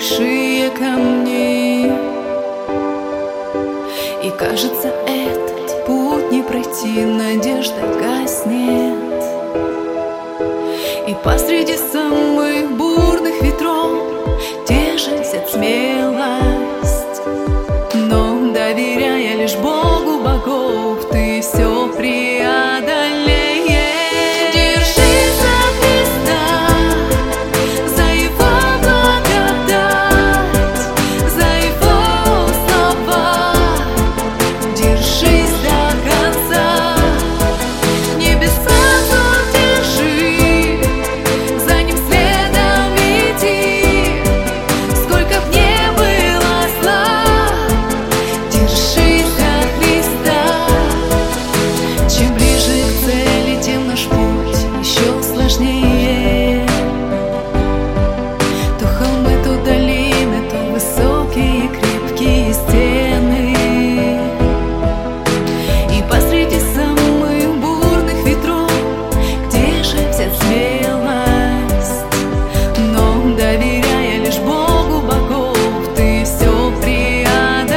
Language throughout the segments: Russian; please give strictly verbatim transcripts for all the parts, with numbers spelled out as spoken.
большие камни. И кажется, этот путь не пройти, надежда гаснет. И посреди самых бурных ветров держит смелость. Но доверяя лишь Богу богов, ты все преодолеешь. Держись за Христа, за Его благодать, за Его слова. Держись до конца, небеса держи, за Ним следом иди. Сколько б ни было зла, держись за Христа. Чем ближе к цели, тем наш путь еще сложнее. То холмы, то долины, то высокие крепкие стены. И посреди самых бурных ветров где же взять смелость? Но доверяя лишь Богу богов, ты все преодолеешь.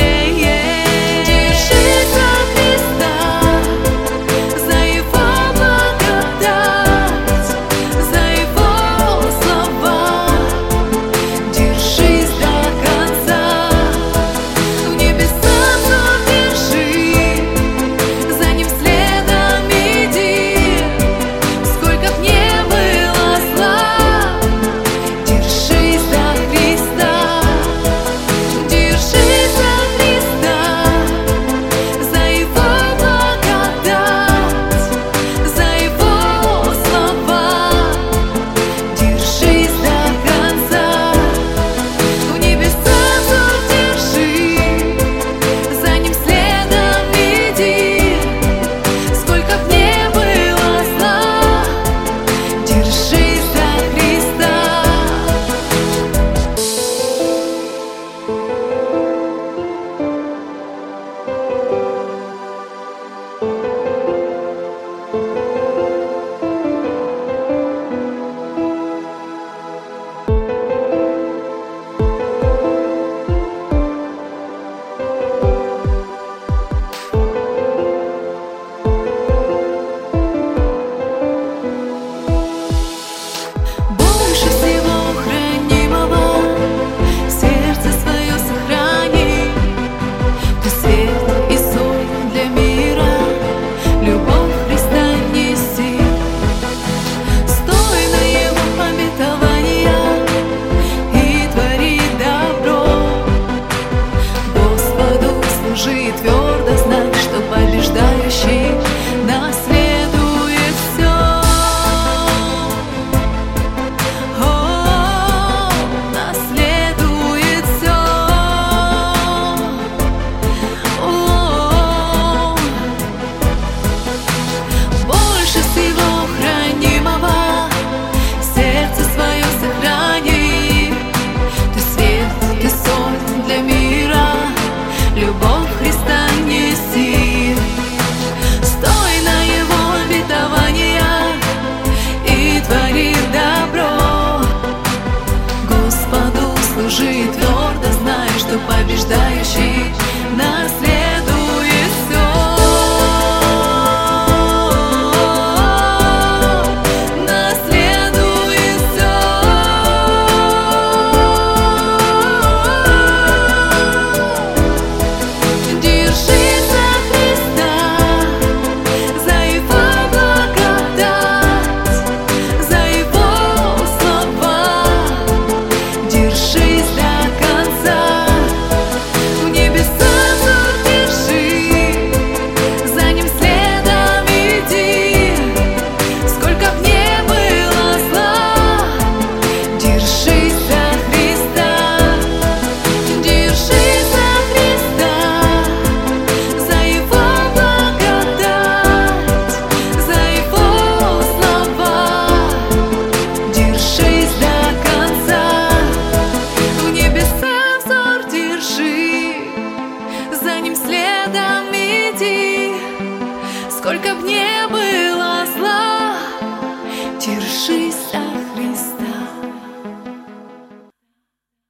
Держись за Христа, за Его благодать, за Его слова. Держись до конца, в небеса держи, за Ним следом иди. Сколько б ни было зла, держись за Христа. Держись за Христа, за Его благодать, за Его слова. Держись до конца, в небеса держи, за Ним следом иди. Сколько б ни было зла, держись за Христа. Больше всего хранимого сердце свое сохрани. Ты свет и соль для мира, любовь Христа неси. Стой на Его обетования и твори добро. Господу служи твердо, знай, что побеждающий наследует все. О, наследует все. О, больше всего хранимого сердце свое сохрани. Ты свет, ты соль для мира, любовь Христа неси. Стой на Его обетования и твори добро. Господу служи твердо, знай, что побеждающий наследует все. Наследует все. Держись за Христа, за Его благодать, за Его слова. Держись до конца, в небеса держи, за Ним следом иди. Сколько б ни было зла, держись за Христа. Держись за Христа, за Его благодать, за Его слова. Держись до конца, в небеса взор держи, за Ним следом иди. Сколько б ни было зла, держись за